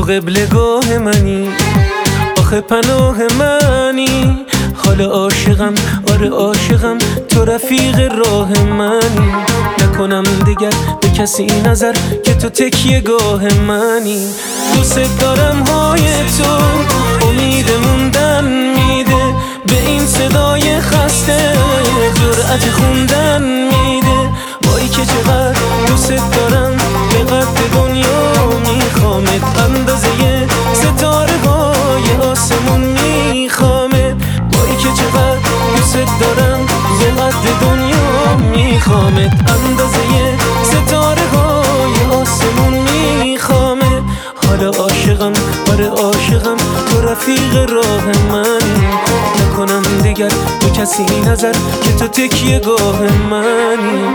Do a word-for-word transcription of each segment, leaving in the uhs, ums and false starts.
قبلگاه منی، آخه پناه منی، حال عاشقم، آره عاشقم، تو رفیق راه منی. نکنم دیگر به کسی نظر که تو تکیه گاه منی. دوست دارم های تو امید موندن میده، به این صدای خسته جرأت خوندن میده. وای که چقدر دوست دارم، به قد دنیا میخوامت، اندازه ستاره های آسمون میخوامت. وای که چقدر دوست دارم، به قد دنیا میخوامت، اندازه ستاره های آسمون میخوامت. حالا عاشقم، آره عاشقم، تو رفیق راه من. نکنم دیگر به کسی نظر که تو تکیه گاه منی.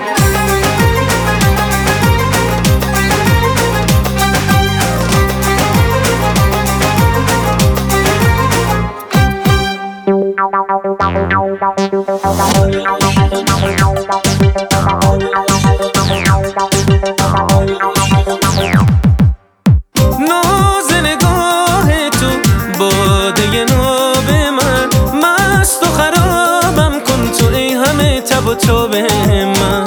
ناز نگاه تو باده ناب من، مست و خرابم کن تو ای همه تب و تاب من.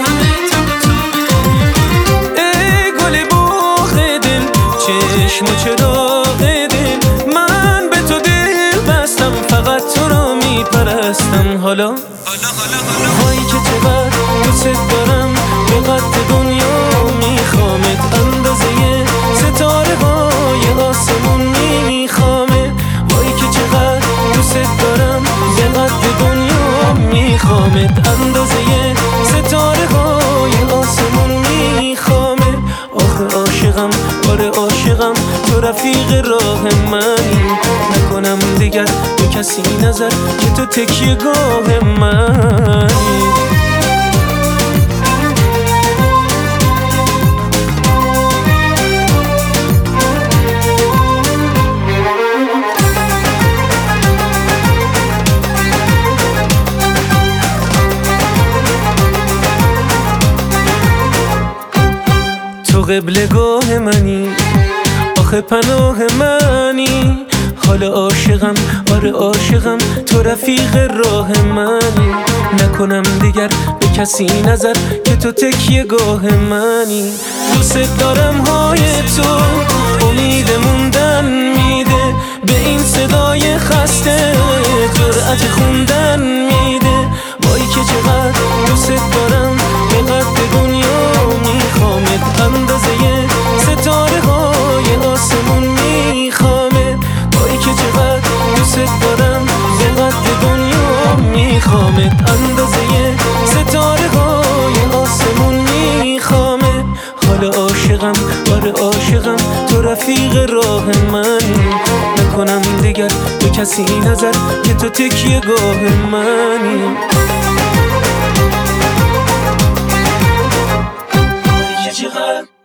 ای گل باغ دل، چشم و چراغ دل، من به تو دل بستم، فقط تو را میپرستم. حالا وای که چقدر دوست دارم، به قد دنیا میخوامت، اندازه ستاره های آسمون میخوامت. وای که چقدر دوست دارم، به قد دنیا میخوامت، اندازه ستاره های آسمون میخوامت. آخه عاشقم، آره عاشقم، تو رفیق راه منی. نکنم دیگر به کسی نظر که تو تکیه گاه منی. تو قبلگاه منی، آخه پناه منی، حال عاشقم، آره عاشقم، تو رفیق راه منی. نکنم دیگر به کسی نظر که تو تکیه گاه منی. دوست دارم های تو امید موندن میده، به این صدای خسته جرأت خوندن میده. وای که چقدر دوست دارم، به قد دنیا میخوامت، اندازه ستاره های آسمون میخوامت. وای که چقدر دوست دارم، به قد دنیا میخوامت، اندازه ستاره های آسمون میخوامت. حال عاشقم، آره عاشقم، تو رفیق راه منی. نکنم دیگر به کسی نظر که تو تکیه گاه منی. وای که چقدر